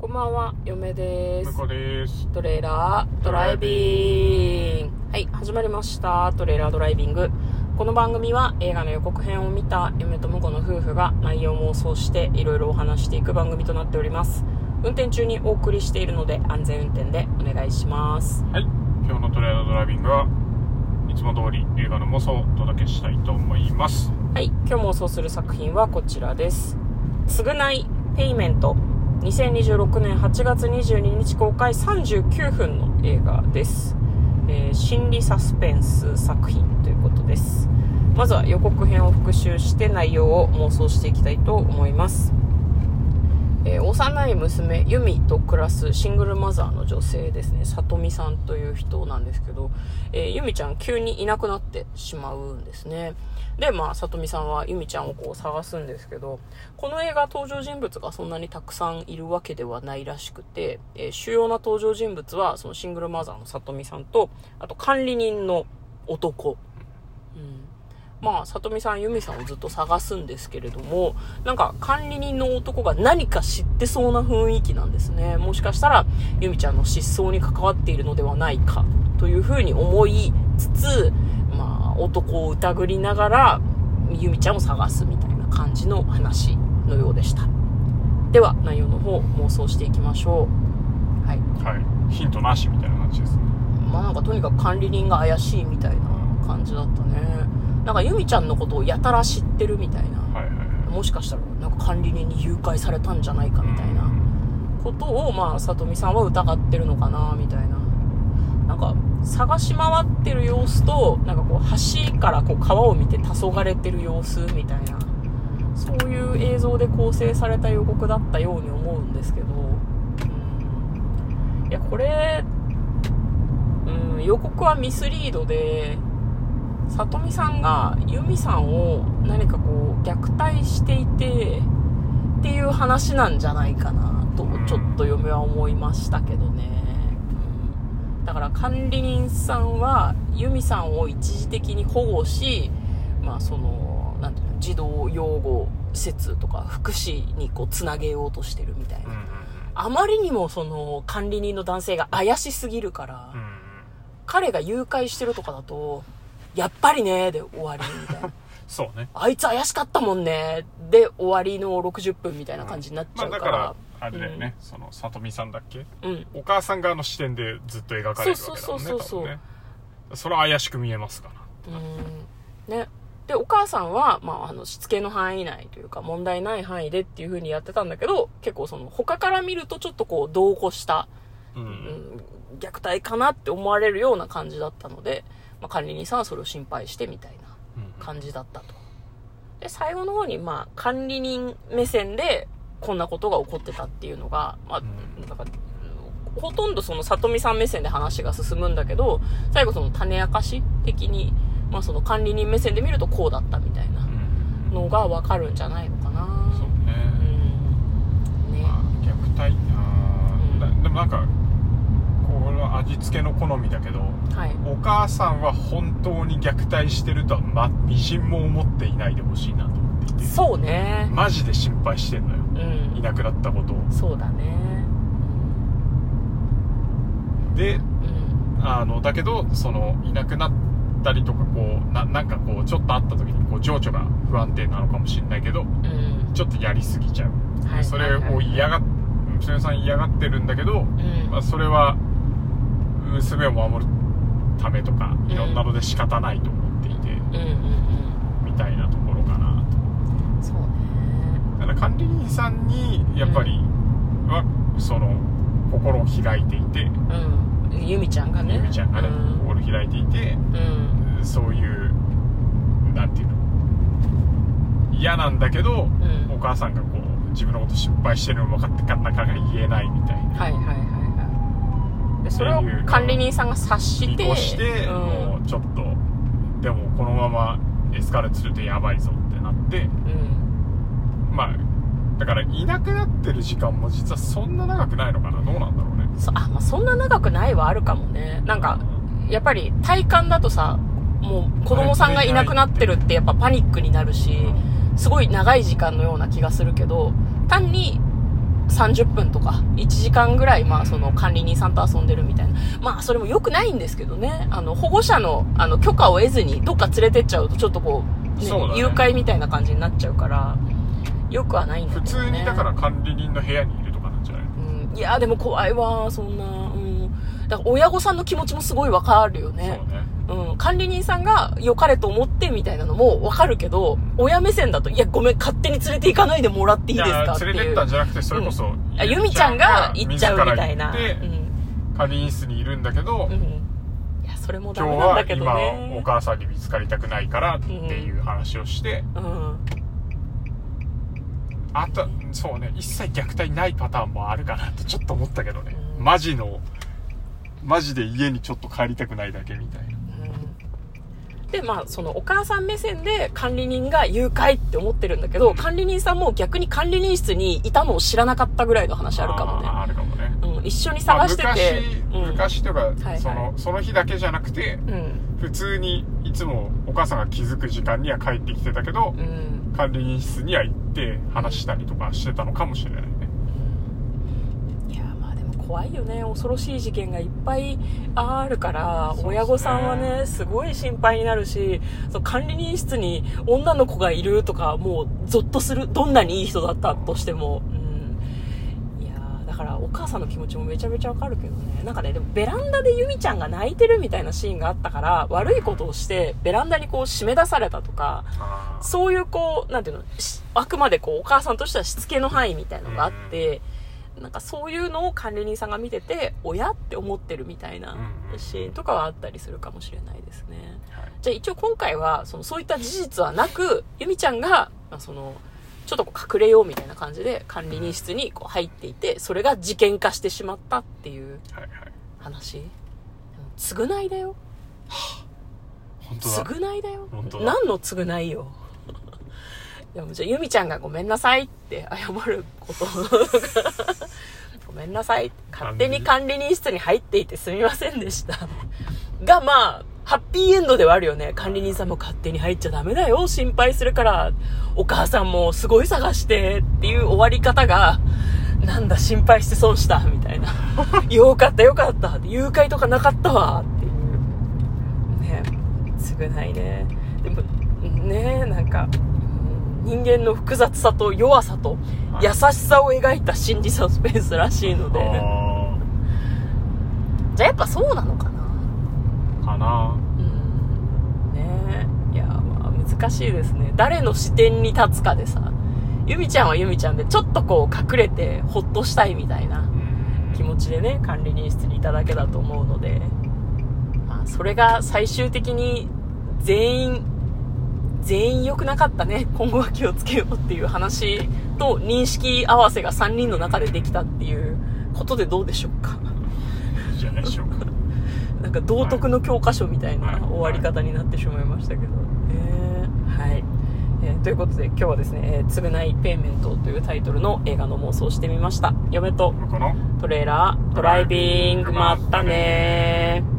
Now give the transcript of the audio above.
こんばんは、嫁です。 向こうです。 トレーラードライビング。はい、始まりました。トレーラードライビング。この番組は映画の予告編を見た嫁と婿の夫婦が内容を妄想していろいろお話していく番組となっております。運転中にお送りしているので安全運転でお願いします。 はい、今日のトレーラードライビングはいつも通り映画の妄想をお届けしたいと思います。 はい、今日妄想する作品はこちらです。償いペイメント。2026年8月22日公開39分の映画です。心理サスペンス作品ということです。まずは予告編を復習して内容を妄想していきたいと思います。幼い娘ユミと暮らすシングルマザーの女性ですね、さとみさんという人なんですけど、ユミちゃん急にいなくなってしまうんですね。で、さとみさんはユミちゃんを探すんですけど、この映画登場人物がそんなにたくさんいるわけではないらしくて、主要な登場人物はそのシングルマザーのさとみさんと、あと管理人の男。さとみさん、ユミさんをずっと探すんですけれども、なんか管理人の男が何か知ってそうな雰囲気なんですね。もしかしたらユミちゃんの失踪に関わっているのではないかというふうに思いつつ、男を疑りながらユミちゃんを探すみたいな感じの話のようでした。では内容の方妄想していきましょう。はい、 ヒントなしみたいな感じですね。 なんかとにかく管理人が怪しいみたいな感じだったね。なんかユミちゃんのことをやたら知ってるみたいな、もしかしたらなんか管理人に誘拐されたんじゃないかみたいなことをさとみさんは疑ってるのかなみたいな。なんか探し回ってる様子と、なんか橋から川を見て黄昏てる様子みたいな、そういう映像で構成された予告だったように思うんですけど、いやこれ、予告はミスリードで、さとみさんがユミさんを何か虐待していてっていう話なんじゃないかなとちょっと嫁は思いましたけどね。だから管理人さんはユミさんを一時的に保護し、なんていうの、児童養護施設とか福祉につなげようとしてるみたいな。あまりにもその管理人の男性が怪しすぎるから、彼が誘拐してるとかだとやっぱりねで終わりみたいなそうね、 あいつ怪しかったもんねで終わりの60分みたいな感じになっちゃうから、 だからあれだよね、そのさとみさんだっけ、お母さん側の視点でずっと描かれるわけだもんね。そうね、それは怪しく見えますかなね。でお母さんは、しつけの範囲内というか問題ない範囲でっていう風にやってたんだけど、結構他から見るとちょっと度を越した、虐待かなって思われるような感じだったので、管理人さんはそれを心配してみたいな感じだったと。で最後の方に管理人目線でこんなことが起こってたっていうのが、だからほとんどそのさとみさん目線で話が進むんだけど、最後その種明かし的に、その管理人目線で見るとこうだったみたいなのが分かるんじゃないのかな。 そうね。虐待でもなんかこれは味付けの好みだけど、お母さんは本当に虐待してるとはみじんも思っていないでほしいなと思っていて。そうね、マジで心配してんのよ、いなくなったことを。 そうだね。 で、だけどいなくなったりとかなんかちょっと会った時に情緒が不安定なのかもしれないけど、ちょっとやりすぎちゃう、それを娘さん嫌がってるんだけど、それは娘を守るためとかいろんなので仕方ないと思っていて、みたいなところかなと。 そうね。 だから管理人さんにやっぱりは心を開いていて、 ユミちゃんがね心開いていて、そういうなんていうの、嫌なんだけど、お母さんが自分のこと心配してるの分かってかなかなか言えないみたいな。でそれを管理人さんが察して見越して、もうちょっとでもこのままエスカレートするとやばいぞってなって、だからいなくなってる時間も実はそんな長くないのかな。どうなんだろうね。 そんな長くないはあるかもね。なんかやっぱり体感だとさ、もう子供さんがいなくなってるってやっぱパニックになるし、すごい長い時間のような気がするけど、単に 30分とか1時間ぐらい、まあその管理人さんと遊んでるみたいな。まあそれも良くないんですけどね。保護者の許可を得ずにどっか連れてっちゃうとちょっとこう、ね、誘拐みたいな感じになっちゃうから、良くはないんだけどね。 普通にだから管理人の部屋にいるとかなんじゃない？ いやでも怖いわ、そんな。だから親御さんの気持ちもすごいわかるよね。 そうね。 管理人さんが良かれと思ってみたいなのもわかるけど、親目線だと、いやごめん、勝手に連れて行かないでもらっていいですかっていう。 連れてったんじゃなくて、それこそ、 由美ちゃんが行っちゃうみたいな。 管理人室にいるんだけど、 いやそれもダメなんだけどね。 今は今お母さんに見つかりたくないからっていう話をして、あとそうね、一切虐待ないパターンもあるかなとちょっと思ったけどね、マジで家にちょっと帰りたくないだけみたいな。 でまあそのお母さん目線で管理人が誘拐って思ってるんだけど、管理人さんも逆に管理人室にいたのを知らなかったぐらいの話あるかもね。 あるかもね。 一緒に探してて、 昔とか、その日だけじゃなくて、普通にいつもお母さんが気づく時間には帰ってきてたけど、管理人室には行って話したりとかしてたのかもしれないね。 いやまあでも怖いよね。恐ろしい事件がいっぱいあるから、親御さんはねすごい心配になるし、管理人室に女の子がいるとかもうゾッとする。どんなにいい人だったとしても。だからお母さんの気持ちもめちゃめちゃわかるけどね。なんかね、でもベランダで由美ちゃんが泣いてるみたいなシーンがあったから、悪いことをしてベランダにこう締め出されたとか、そういうこうなんていうの、あくまでこうお母さんとしてはしつけの範囲みたいなのがあって、なんかそういうのを管理人さんが見てて親って思ってるみたいなシーンとかはあったりするかもしれないですね。じゃあ一応今回はそういった事実はなく、由美ちゃんがちょっとこう隠れようみたいな感じで管理人室にこう入っていて、それが事件化してしまったっていう話。償いだよ。 本当だ。 償いだよ。何の償いよ。いやじゃあ由美ちゃんがごめんなさいって謝ることごめんなさい、勝手に管理人室に入っていてすみませんでしたが、まあハッピーエンドではあるよね。管理人さんも勝手に入っちゃダメだよ、心配するから、お母さんもすごい探してっていう終わり方が、なんだ心配して損したみたいなよかったよかった誘拐とかなかったわっていうね。償いね。でもね、なんか人間の複雑さと弱さと優しさを描いた心理サスペンスらしいので、じゃあやっぱそうなのかなね。いやまあ難しいですね。誰の視点に立つかでさ、由美ちゃんは由美ちゃんでちょっとこう隠れてホッとしたいみたいな気持ちでね、管理人室にいただけだと思うので、まあそれが最終的に全員良くなかったね、今後は気をつけようっていう話と認識合わせが3人の中でできたっていうことでどうでしょうか。 いいじゃないでしょうか。 なんか道徳の教科書みたいな終わり方になってしまいましたけど、はい、ということで今日はですね、償いペイメントというタイトルの映画の妄想をしてみました。嫁とトレーラードライビング、まったねー。